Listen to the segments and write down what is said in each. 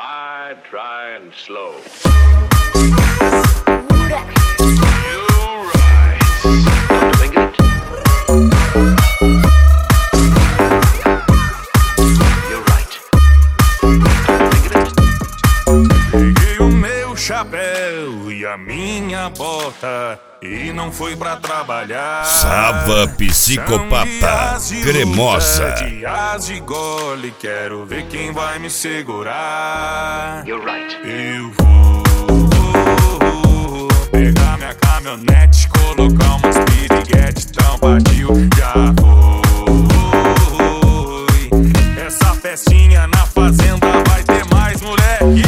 high, dry, and slow. Peguei o meu chapéu e a minha bota e não fui pra trabalhar. Sava Psicopata Cremosa. Dias de gole, quero ver quem vai me segurar. You're right. Eu vou pegar minha caminhonete, colocar umas piriguete, tampadil, já foi. Essa festinha na fazenda vai ter mais moleque.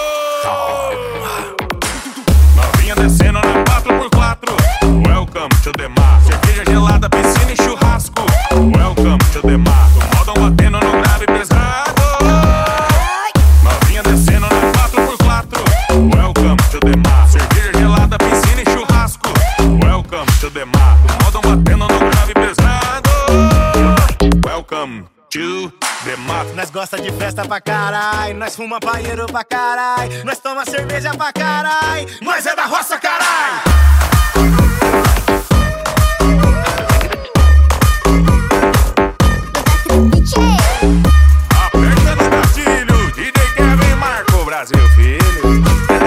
Novinha descendo na 4x4. Welcome to the mar. Cerveja gelada, piscina e churrasco. Welcome to the mar. O modão batendo no grave pesado. Novinha descendo na 4x4. Welcome to the mar. Cerveja gelada, piscina e churrasco. Welcome to the mar. O modão batendo no grave pesado. Welcome to the mar. Nós gosta de festa pra carai, nós fuma paieiro pra carai, nós toma cerveja pra carai, nós é da roça, carai! Aperta no gatilho, DJ Kevin Marco, Brasil, filho.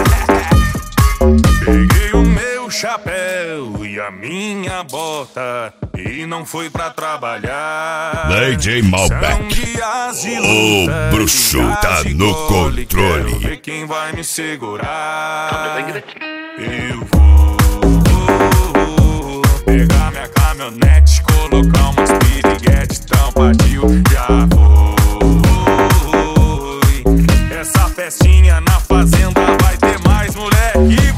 Peguei o meu chapéu e a minha bota e não fui pra trabalhar. DJ Malbec, São dias de o luta, bruxo dias tá de no gole, quero controle. ver quem vai me segurar. Eu vou pegar minha caminhonete, colocar umas piriguete, tampadil, já foi. Essa festinha na fazenda vai ter mais moleque.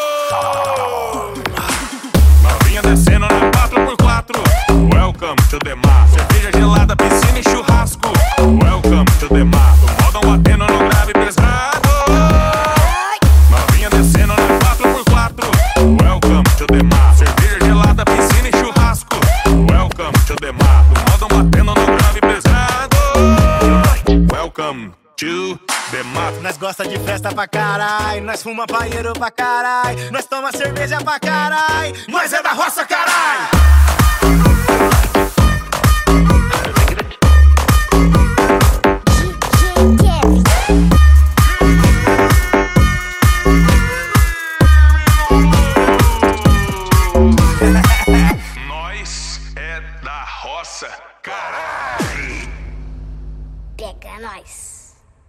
Novinha descendo na 4x4. Welcome to the mar. Cerveja gelada, piscina e churrasco. Welcome to the mar. O modão batendo no grave pesado. Novinha descendo na 4x4. Welcome to the mar. Cerveja gelada, piscina e churrasco. Welcome to the mar. O modão batendo no grave pesado. Welcome to the mar. Nós gosta de festa pra carai, nós fuma paieiro pra carai, nós toma cerveja pra carai, nós é da roça, carai!